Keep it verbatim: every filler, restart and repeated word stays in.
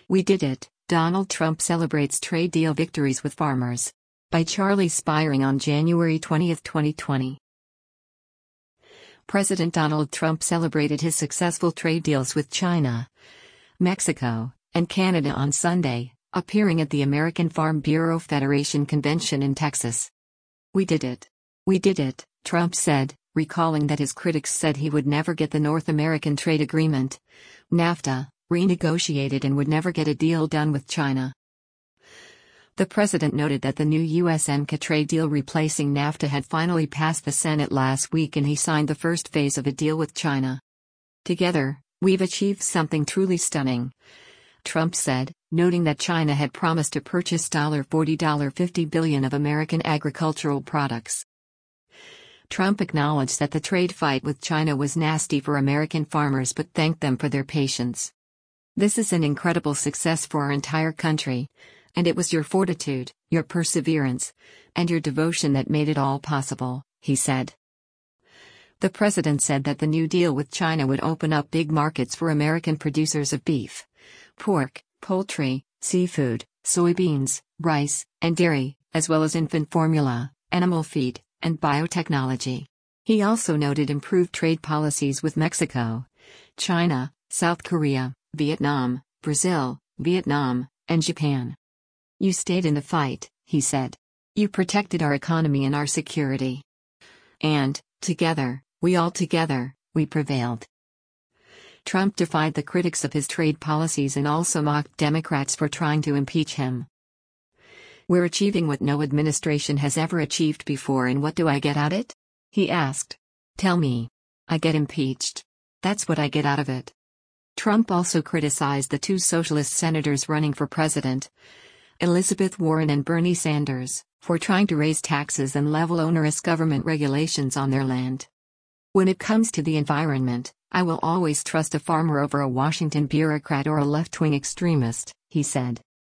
We did it. Donald Trump celebrates trade deal victories with farmers. By Charlie Spiring on January twentieth, twenty twenty. President Donald Trump celebrated his successful trade deals with China, Mexico, and Canada on Sunday, appearing at the American Farm Bureau Federation convention in Texas. We did it. We did it, Trump said, recalling that his critics said he would never get the North American Trade Agreement, NAFTA, renegotiated and would never get a deal done with China. The president noted that the new U S M C A trade deal replacing NAFTA had finally passed the Senate last week and he signed the first phase of a deal with China. Together, we've achieved something truly stunning, Trump said, noting that China had promised to purchase forty to fifty billion dollars of American agricultural products. Trump acknowledged that the trade fight with China was nasty for American farmers but thanked them for their patience. This is an incredible success for our entire country, and it was your fortitude, your perseverance, and your devotion that made it all possible, he said. The president said that the new deal with China would open up big markets for American producers of beef, pork, poultry, seafood, soybeans, rice, and dairy, as well as infant formula, animal feed, and biotechnology. He also noted improved trade policies with Mexico, China, South Korea, Vietnam, Brazil, Vietnam, and Japan. You stayed in the fight, he said. You protected our economy and our security. And, together, we all together, we prevailed. Trump defied the critics of his trade policies and also mocked Democrats for trying to impeach him. We're achieving what no administration has ever achieved before, and what do I get out of it? He asked. Tell me. I get impeached. That's what I get out of it. Trump also criticized the two socialist senators running for president, Elizabeth Warren and Bernie Sanders, for trying to raise taxes and level onerous government regulations on their land. When it comes to the environment, I will always trust a farmer over a Washington bureaucrat or a left-wing extremist, he said.